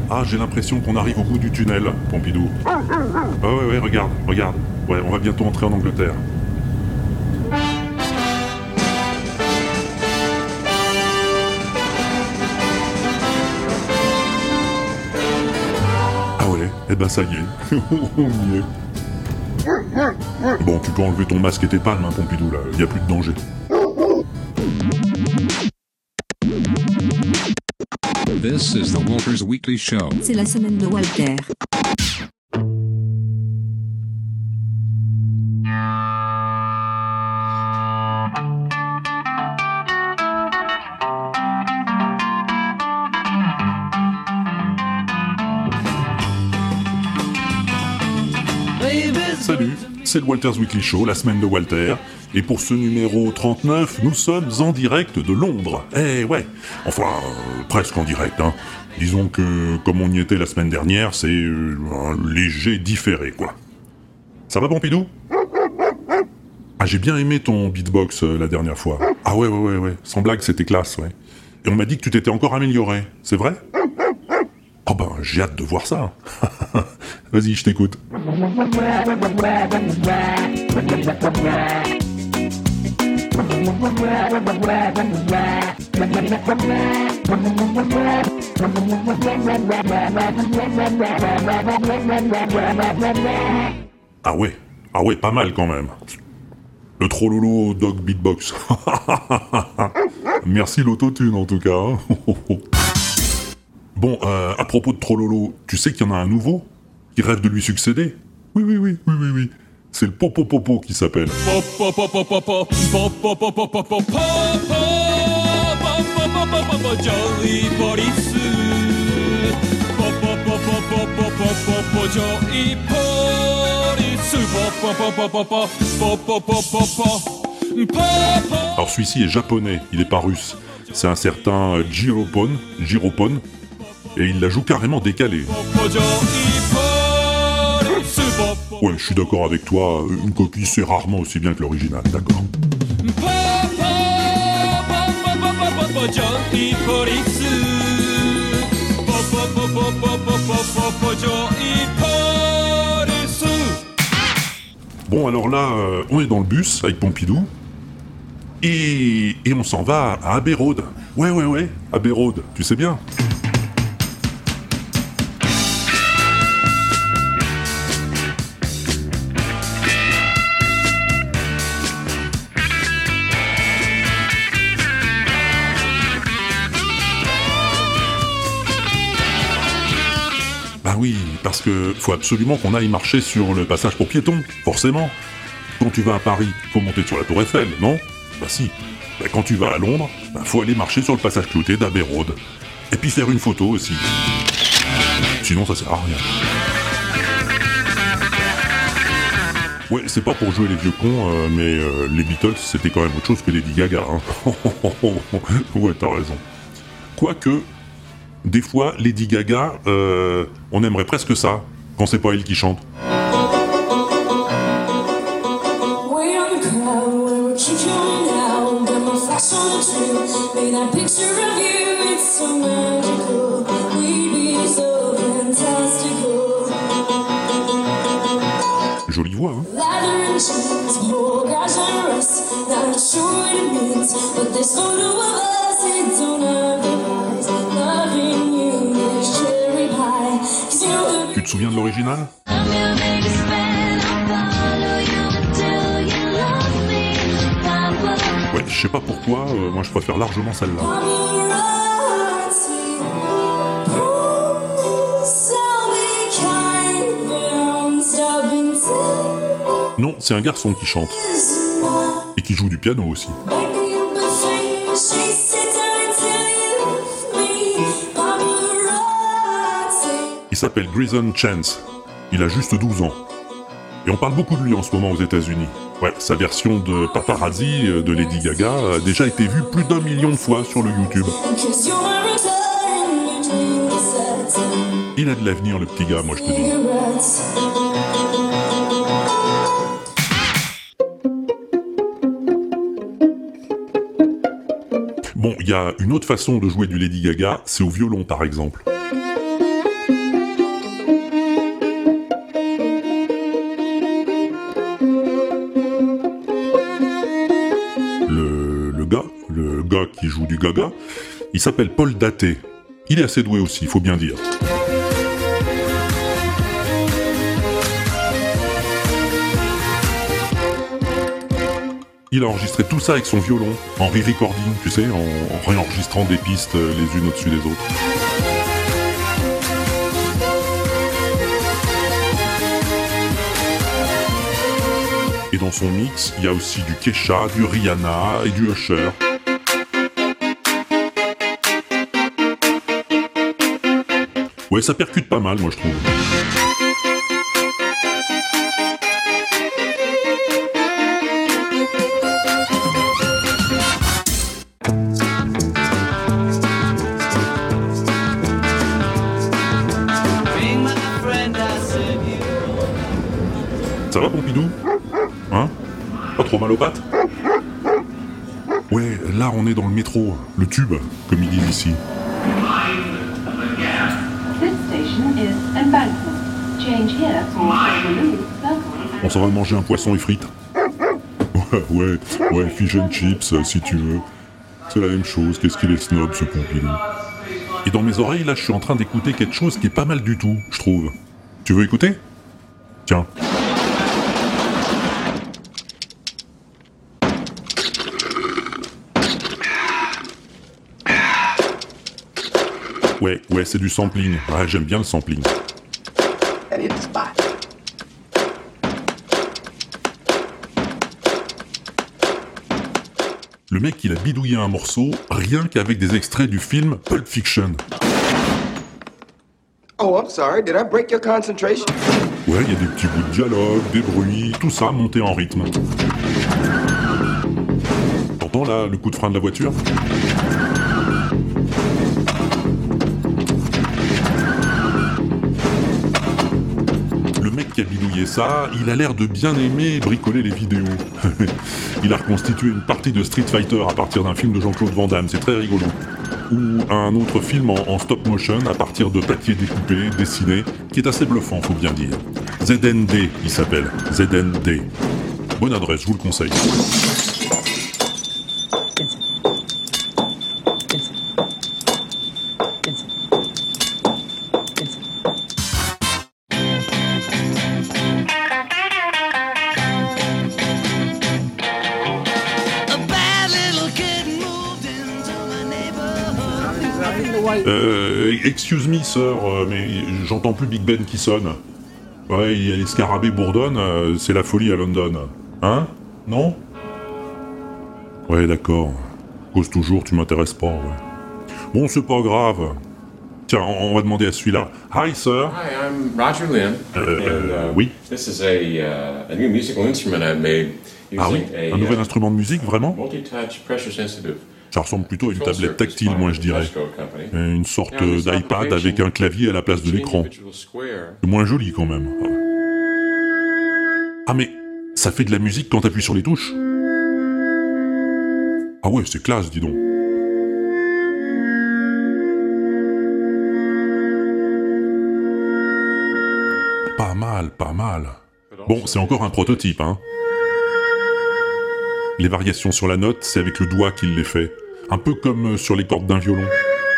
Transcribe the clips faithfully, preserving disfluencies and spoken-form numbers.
Ah, j'ai l'impression qu'on arrive au bout du tunnel, Pompidou. Ah ouais, ouais, regarde, regarde. Ouais, on va bientôt entrer en Angleterre. Ah ouais, eh ben ça y est, on y est. Bon, tu peux enlever ton masque et tes palmes, hein, Pompidou, là, y a plus de danger. This is the Walters Weekly Show. C'est la semaine de Walter. Salut, c'est le Walters Weekly Show, la semaine de Walter. Et pour ce numéro trente-neuf, nous sommes en direct de Londres. Eh ouais, enfin, euh, presque en direct, hein. Disons que, comme on y était la semaine dernière, c'est euh, un léger différé, quoi. Ça va, Pompidou ? Ah, j'ai bien aimé ton beatbox euh, la dernière fois. Ah ouais, ouais, ouais, ouais, sans blague, c'était classe, ouais. Et on m'a dit que tu t'étais encore amélioré, c'est vrai ? Oh ben, j'ai hâte de voir ça. Vas-y, je t'écoute. Ah ouais, ah ouais, pas mal quand même. Le Trololo Dog Beatbox. Merci l'autotune en tout cas. Hein. Bon, euh, à propos de Trololo, tu sais qu'il y en a un nouveau qui rêve de lui succéder ? Oui, oui, oui, oui, oui, oui. C'est le Popo Popo qui s'appelle. Alors celui-ci est japonais, il est pas russe. C'est un certain Jiropon, Jiropon, et il la joue carrément décalée. Ouais, je suis d'accord avec toi, une copie c'est rarement aussi bien que l'original, d'accord. Bon alors là, euh, on est dans le bus avec Pompidou, et, et on s'en va à Abbey Road. Ouais, ouais, ouais, Abbey Road, tu sais bien. Bah oui, parce que faut absolument qu'on aille marcher sur le passage pour piétons, forcément. Quand tu vas à Paris, faut monter sur la Tour Eiffel, non ? Bah si. Bah quand tu vas à Londres, bah faut aller marcher sur le passage clouté d'Abbey Road. Et puis faire une photo aussi. Sinon ça sert à rien. Ouais, c'est pas pour jouer les vieux cons, euh, mais euh, les Beatles c'était quand même autre chose que Lady Gaga, hein. Ouais, t'as raison. Quoique, des fois, Lady Gaga, euh, on aimerait presque ça, quand c'est pas elle qui chante. Jolie voix, hein. Tu te souviens de l'original ? Ouais, je sais pas pourquoi, euh, moi je préfère largement celle-là. Non, c'est un garçon qui chante. Et qui joue du piano aussi. Il s'appelle Grayson Chance. Il a juste douze ans. Et on parle beaucoup de lui en ce moment aux États-Unis. Ouais, sa version de Paparazzi de Lady Gaga a déjà été vue plus d'un million de fois sur le YouTube. Il a de l'avenir, le petit gars, moi je te dis. Bon, il y a une autre façon de jouer du Lady Gaga, c'est au violon par exemple. qui joue du gaga. Il s'appelle Paul Daté. Il est assez doué aussi, il faut bien dire. Il a enregistré tout ça avec son violon, en re-recording, tu sais, en, en réenregistrant des pistes les unes au-dessus des autres. Et dans son mix, il y a aussi du Kesha, du Rihanna et du Usher. Ouais, ça percute pas mal, moi je trouve. Ça va, Pompidou ? Hein ? Pas trop mal aux pattes ? Ouais, là on est dans le métro, le tube, comme ils disent ici. On s'en va manger un poisson et frites. Ouais, ouais, ouais, fish and chips, si tu veux. C'est la même chose, qu'est-ce qu'il est snob, ce Pompidou. Et dans mes oreilles, là, je suis en train d'écouter quelque chose qui est pas mal du tout, je trouve. Tu veux écouter ? Tiens. Ouais, ouais, c'est du sampling. Ouais, j'aime bien le sampling. Le mec, il a bidouillé un morceau, rien qu'avec des extraits du film Pulp Fiction. Oh, I'm sorry, did I break your concentration? Ouais, il y a des petits bouts de dialogue, des bruits, tout ça monté en rythme. T'entends là, le coup de frein de la voiture ? Le mec qui a bidouillé ça, il a l'air de bien aimer bricoler les vidéos. Il a reconstitué une partie de Street Fighter à partir d'un film de Jean-Claude Van Damme, c'est très rigolo. Ou un autre film en, en stop motion à partir de papier découpé, dessiné, qui est assez bluffant, faut bien dire. Z N D, il s'appelle. Z N D. Bonne adresse, je vous le conseille. Euh, excuse me, sœur, euh, mais j'entends plus Big Ben qui sonne. Ouais, il y a les scarabées bourdonnent, euh, c'est la folie à London. Hein ? Non ? Ouais, d'accord. Cause toujours, tu m'intéresses pas, ouais. Bon, c'est pas grave. Tiens, on, on va demander à celui-là. Hi, sir. Hi, I'm Roger Lynn. Euh, and, uh, oui. This is a, uh, a new musical instrument I made using Ah oui, a, un nouvel uh, instrument de musique, vraiment ? multi-touch pressure sensitive. Ça ressemble plutôt à une tablette tactile, moi je dirais. Une sorte d'iPad avec un clavier à la place de l'écran. C'est moins joli quand même. Ah mais, ça fait de la musique quand t'appuies sur les touches ? Ah ouais, c'est classe, dis donc. Pas mal, pas mal. Bon, c'est encore un prototype, hein. Les variations sur la note, c'est avec le doigt qu'il les fait. Un peu comme sur les cordes d'un violon.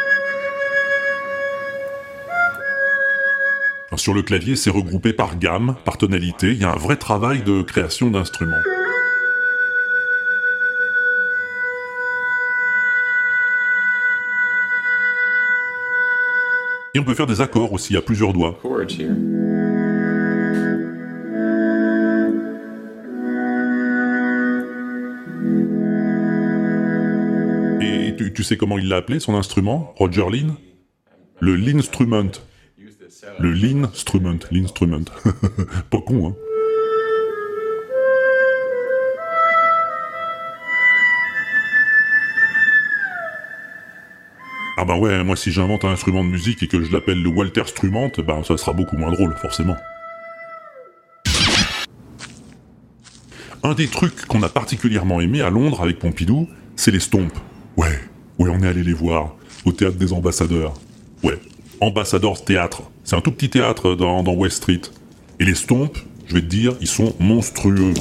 Alors, sur le clavier, c'est regroupé par gamme, par tonalité. Il y a un vrai travail de création d'instruments. Et on peut faire des accords aussi à plusieurs doigts. Et tu, tu sais comment il l'a appelé, son instrument, Roger Lynn ? Le Linstrument. Le Linstrument, l'instrument. Pas con, hein. Ah bah ouais, moi si j'invente un instrument de musique et que je l'appelle le Walter Strument, bah ça sera beaucoup moins drôle, forcément. Un des trucs qu'on a particulièrement aimé à Londres avec Pompidou, c'est les Stomp. Ouais, ouais, on est allé les voir, au Théâtre des Ambassadeurs. Ouais, Ambassadors Théâtre. C'est un tout petit théâtre dans, dans West Street. Et les Stomp, je vais te dire, ils sont monstrueux.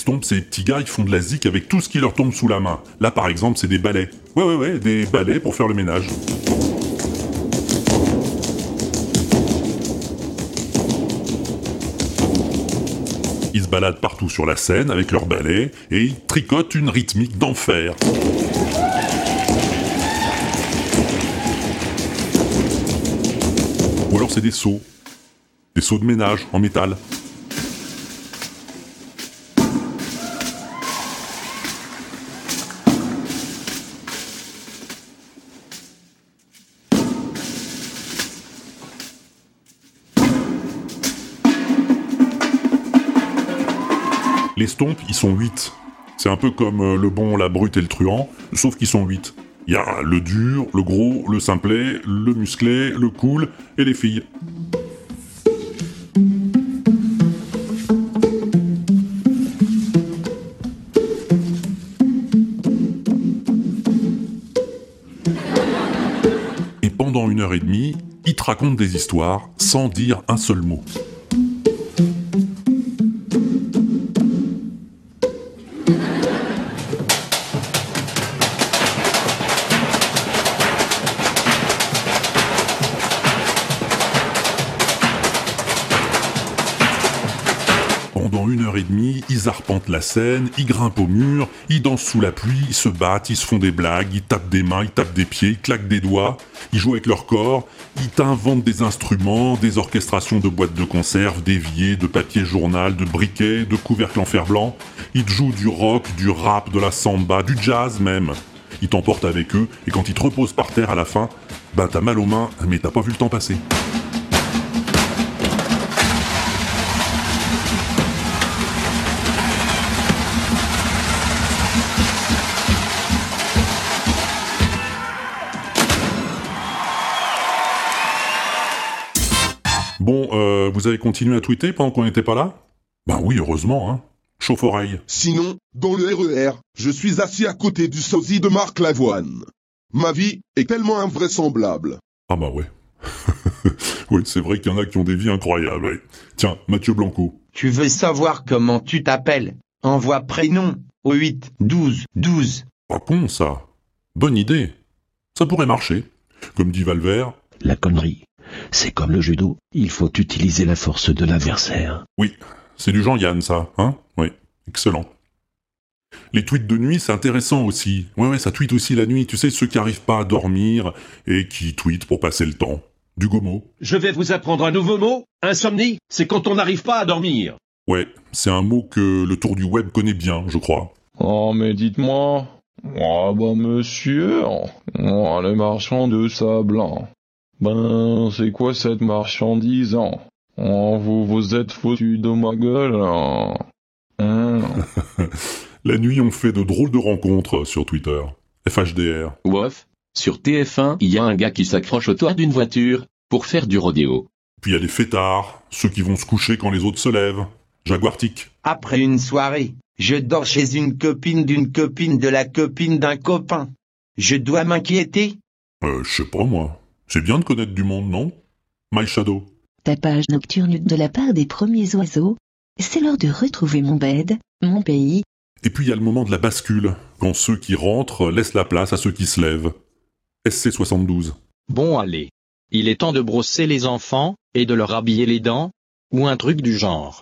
stompes, ces petits gars, ils font de la zik avec tout ce qui leur tombe sous la main. Là, par exemple, c'est des balais. Ouais, ouais, ouais, des balais pour faire le ménage. Ils se baladent partout sur la scène avec leurs balais et ils tricotent une rythmique d'enfer. Ou alors c'est des seaux. Des seaux de ménage en métal. Les stompes, ils sont huit. C'est un peu comme euh, le bon, la brute et le truand, sauf qu'ils sont huit. Il y a le dur, le gros, le simplet, le musclé, le cool et les filles. Et pendant une heure et demie, ils te racontent des histoires sans dire un seul mot. Pendant une heure et demie, ils arpentent la scène, ils grimpent au mur, ils dansent sous la pluie, ils se battent, ils se font des blagues, ils tapent des mains, ils tapent des pieds, ils claquent des doigts, ils jouent avec leur corps, ils t'inventent des instruments, des orchestrations de boîtes de conserve, d'éviers, de papier journal, de briquets, de couvercles en fer blanc. Ils te jouent du rock, du rap, de la samba, du jazz même. Ils t'emportent avec eux, et quand ils te reposent par terre à la fin, ben t'as mal aux mains, mais t'as pas vu le temps passer. Bon, euh, vous avez continué à tweeter pendant qu'on n'était pas là ? Ben oui, heureusement, hein. Chauffe-oreille. Sinon, dans le R E R, je suis assis à côté du sosie de Marc Lavoine. Ma vie est tellement invraisemblable. Ah bah ouais. Oui, c'est vrai qu'il y en a qui ont des vies incroyables, ouais. Tiens, Mathieu Blanco. Tu veux savoir comment tu t'appelles ? Envoie prénom au huit douze douze. Pas con, ça. Bonne idée. Ça pourrait marcher. Comme dit Valvert. La connerie. C'est comme le judo, il faut utiliser la force de l'adversaire. Oui, c'est du Jean-Yann, ça, hein ? Oui, excellent. Les tweets de nuit, c'est intéressant aussi. Ouais, ouais, ça tweet aussi la nuit. Tu sais, ceux qui arrivent pas à dormir et qui tweetent pour passer le temps. Du gomo. Je vais vous apprendre un nouveau mot. Insomnie, c'est quand on n'arrive pas à dormir. Ouais, c'est un mot que le tour du web connaît bien, je crois. Oh, mais dites-moi. Ah bah monsieur, oh, les marchands de sable. Ben, c'est quoi cette marchandise, hein? Oh, vous vous êtes foutu de ma gueule, hein? Hein? La nuit, on fait de drôles de rencontres sur Twitter. F H D R. Wouf, sur T F un, il y a un gars qui s'accroche au toit d'une voiture pour faire du rodéo. Puis il y a les fêtards, ceux qui vont se coucher quand les autres se lèvent. Jaguartique. Après une soirée, je dors chez une copine d'une copine de la copine d'un copain. Je dois m'inquiéter? Euh, je sais pas moi. C'est bien de connaître du monde, non? My Shadow. Tapage nocturne de la part des premiers oiseaux. C'est l'heure de retrouver mon bed, mon pays. Et puis il y a le moment de la bascule, quand ceux qui rentrent laissent la place à ceux qui se lèvent. S C soixante-douze. Bon allez. Il est temps de brosser les enfants, et de leur habiller les dents, ou un truc du genre.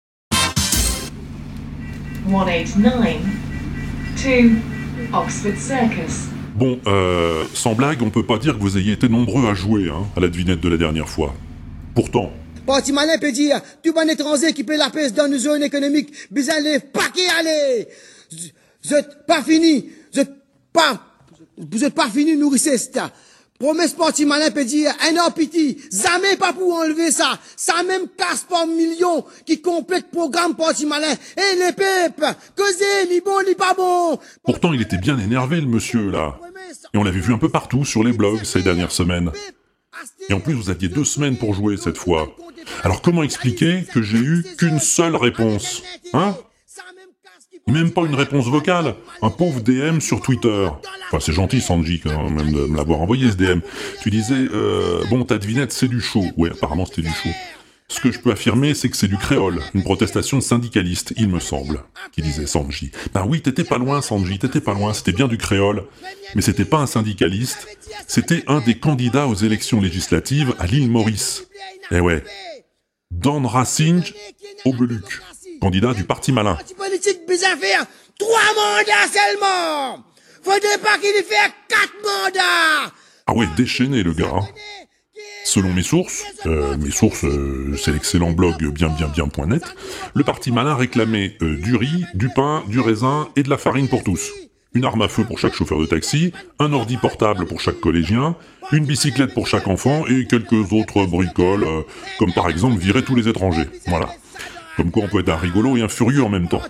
one eighty-nine to Oxford Circus. Bon, euh, sans blague, on peut pas dire que vous ayez été nombreux à jouer, hein, à la devinette de la dernière fois. Pourtant... Parti malin peut dire, tout bon étranger qui paie la peste dans une zone économique, bizarre les paquets allez! Vous êtes pas fini, vous êtes pas, vous êtes pas fini nourrissez ça. Promesse parti malin peut dire, un an piti, jamais pas pour enlever ça. Ça même casse par millions qui complète programme parti malin. Et les pépes, causez, li bon, li pas bon. Pourtant, il était bien énervé, le monsieur, là. Et on l'avait vu un peu partout sur les blogs ces dernières semaines. Et en plus, vous aviez deux semaines pour jouer cette fois. Alors comment expliquer que j'ai eu qu'une seule réponse? Hein? Même pas une réponse vocale. Un pauvre D M sur Twitter. Enfin, c'est gentil, Sanji, quand même, de me l'avoir envoyé, ce D M. Tu disais, euh, bon, ta devinette, c'est du show. Ouais, apparemment, c'était du show. Ce que je peux affirmer, c'est que c'est du créole, une protestation syndicaliste, il me semble, qui disait Sanji. Ben oui, t'étais pas loin, Sanji, t'étais pas loin, c'était bien du créole, mais c'était pas un syndicaliste, c'était un des candidats aux élections législatives à l'île Maurice. Eh ouais, Dan Racing Obeluc, candidat du Parti Malin. Politique bizarre faire trois mandats seulement. Faudrait pas qu'il y fasse quatre mandats. Ah ouais, déchaîné le gars. Hein. Selon mes sources, euh, mes sources, euh, c'est l'excellent blog bien bien bien point net, le Parti Malin réclamait euh, du riz, du pain, du raisin et de la farine pour tous. Une arme à feu pour chaque chauffeur de taxi, un ordi portable pour chaque collégien, une bicyclette pour chaque enfant et quelques autres bricoles, euh, comme par exemple virer tous les étrangers. Voilà. Comme quoi on peut être un rigolo et un furieux en même temps.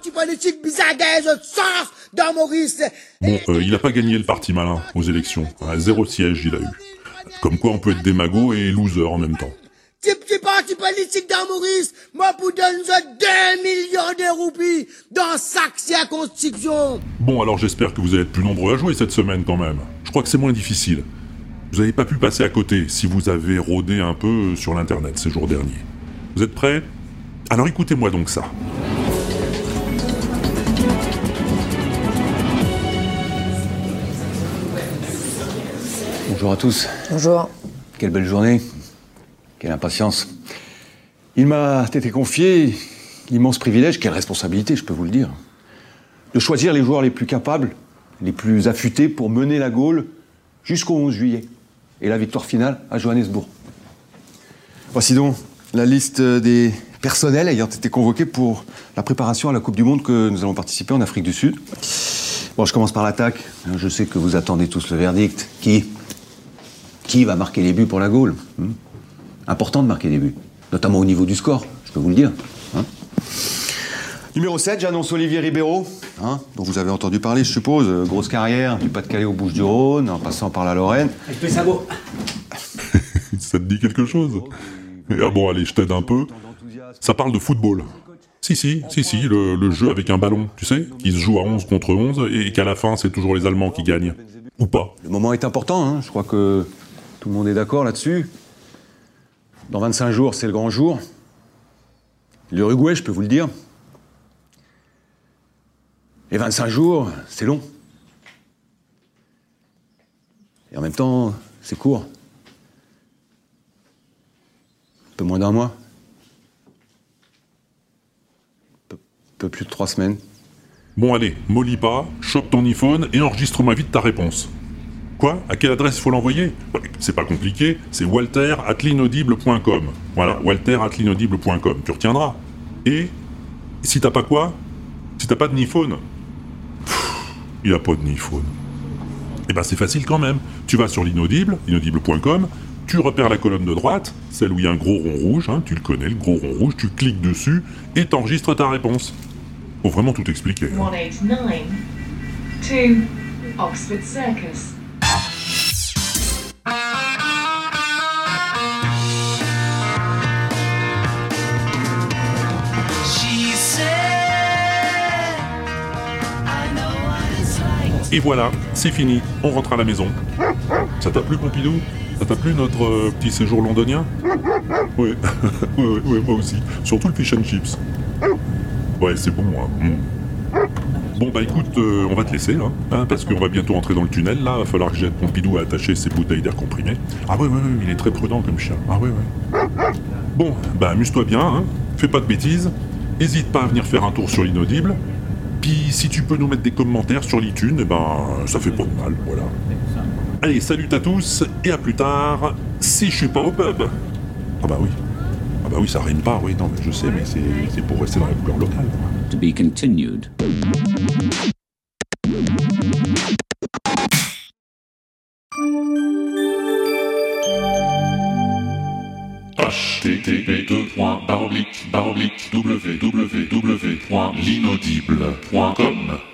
Bon, euh, il a pas gagné le Parti Malin aux élections. À zéro siège il a eu. Comme quoi on peut être démago et loser en même temps. Petit petit parti politique dans Maurice, moi pour donner deux millions de roupies dans chaque circonscription. Bon, alors j'espère que vous allez être plus nombreux à jouer cette semaine quand même. Je crois que c'est moins difficile. Vous n'avez pas pu passer à côté si vous avez rôdé un peu sur l'internet ces jours derniers. Vous êtes prêts ? Alors écoutez-moi donc ça. Bonjour à tous. Bonjour. Quelle belle journée. Quelle impatience. Il m'a été confié l'immense privilège, quelle responsabilité, je peux vous le dire, de choisir les joueurs les plus capables, les plus affûtés pour mener la Gaule jusqu'au onze juillet et la victoire finale à Johannesburg. Voici donc la liste des personnels ayant été convoqués pour la préparation à la Coupe du Monde que nous allons participer en Afrique du Sud. Bon, je commence par l'attaque. Je sais que vous attendez tous le verdict. Qui Qui va marquer les buts pour la Gaule? hmm Important de marquer des buts, notamment au niveau du score, je peux vous le dire. Hein. Numéro sept, j'annonce Olivier Ribeiro, hein, dont vous avez entendu parler, je suppose. Euh, grosse carrière, du Pas-de-Calais aux Bouches-du-Rhône, en passant par la Lorraine. Avec le sabot. Ça te dit quelque chose? Ah bon, allez, je t'aide un peu. Ça parle de football. Si, si, si, si, le, le jeu avec un ballon, tu sais, qui se joue à onze contre onze, et qu'à la fin, c'est toujours les Allemands qui gagnent. Ou pas. Le moment est important, hein, je crois que tout le monde est d'accord là-dessus. Dans vingt-cinq jours, c'est le grand jour. L'Uruguay, je peux vous le dire. Et vingt-cinq jours, c'est long. Et en même temps, c'est court. Un peu moins d'un mois. Un peu, peu plus de trois semaines. Bon allez, mollis pas, chope ton iPhone et enregistre-moi vite ta réponse. Quoi? À quelle adresse il faut l'envoyer? C'est pas compliqué, c'est walter arobase l'inaudible point com. Voilà, walter arobase l'inaudible point com, tu retiendras. Et si t'as pas quoi? Si t'as pas de iPhone? Il a pas de iPhone. Eh ben c'est facile quand même. Tu vas sur l'inaudible, l'inaudible point com, tu repères la colonne de droite, celle où il y a un gros rond rouge, hein, tu le connais, le gros rond rouge, tu cliques dessus et t'enregistres ta réponse. Faut vraiment tout expliquer. Hein. one eight nine two Oxford Circus. Et voilà, c'est fini, on rentre à la maison. Ça t'a plu, Pompidou? Ça t'a plu notre euh, petit séjour londonien? Ouais. ouais, ouais, ouais, moi aussi. Surtout le fish and chips. Ouais, c'est bon, hein. Mm. Bon, bah écoute, euh, on va te laisser, hein, hein, parce qu'on va bientôt entrer dans le tunnel, là. Il va falloir que j'aide Pompidou à attacher ses bouteilles d'air comprimé. Ah ouais, ouais, ouais, il est très prudent comme chien. Ah ouais, ouais. Bon, bah amuse-toi bien, hein. Fais pas de bêtises. Hésite pas à venir faire un tour sur l'inaudible. Puis si tu peux nous mettre des commentaires sur l'iTunes, eh ben ça fait pas de mal, voilà. Allez, salut à tous, et à plus tard, si je suis pas au pub. Ah bah oui. Ah bah oui, ça rime pas, oui, non, mais je sais, mais c'est, c'est pour rester dans la couleur locale. To be continued. H T T P deux points barre oblique barre oblique w w w point l'inaudible point com